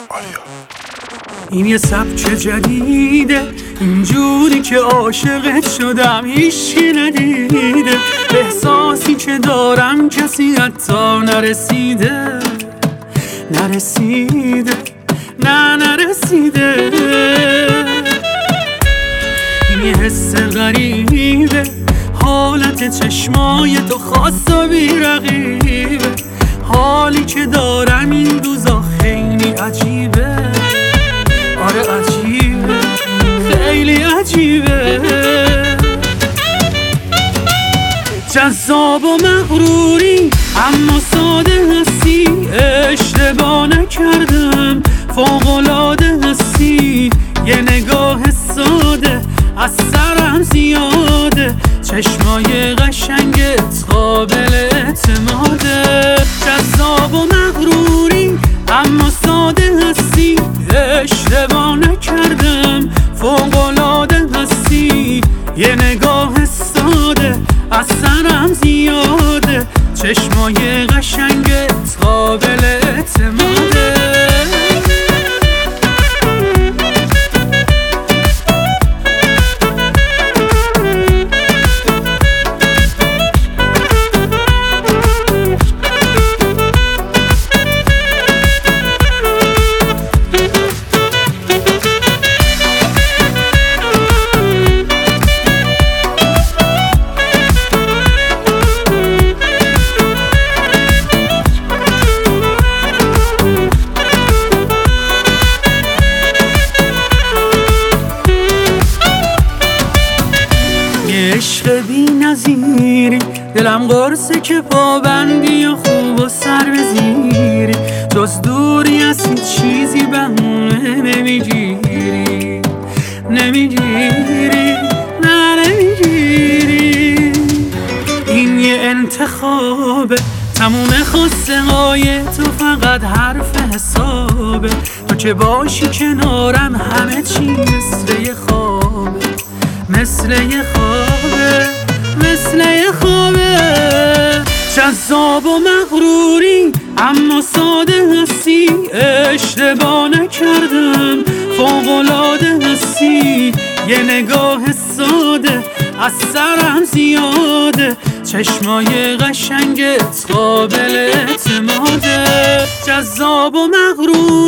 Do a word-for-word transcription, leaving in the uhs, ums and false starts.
این یه سبک جدیده، اینجوری که عاشقت شدم هیچی ندیده. احساسی که دارم کسی حتی نرسیده نرسیده نه نرسیده. این یه حس غریبه، حالت چشمای تو خاص و بی‌رقیبه. حالی که دارم این روزا خیلی عجیبه. آره عجیبه، خیلی عجیبه. جذاب و مغروری اما ساده هستی، اشتباه نکردم فوق‌العاده هستی. یه نگاه ساده از سرم زیاده، چشمای قشنگت قابل اعتماده. جذاب و مغروری اما ساده هستی، اشتباه نکردم فوق‌العاده هستی. یه نگاه ساده از سرم زیاده، چشمای قشنگت قابل اعتماده. عشق بی نظیری، دلم قرصه که پابندی و خوب و سر بزیری. جز دوری از هیچ چیزی بهونه نمیگیری نمیگیری نه نمیگیری. این یه انتخابه، تموم خواسته های تو فقط حرف حسابه. تو که باشی کنارم همه چی مثل یه خوابه، مثل یه خوابه، مثل یه خوابه. جذاب و مغروری اما ساده هستی، اشتباه نکردم فوق‌العاده هستی. یه نگاه ساده از سرم زیاده، چشمای قشنگت قابل اعتماده. جذاب و مغروری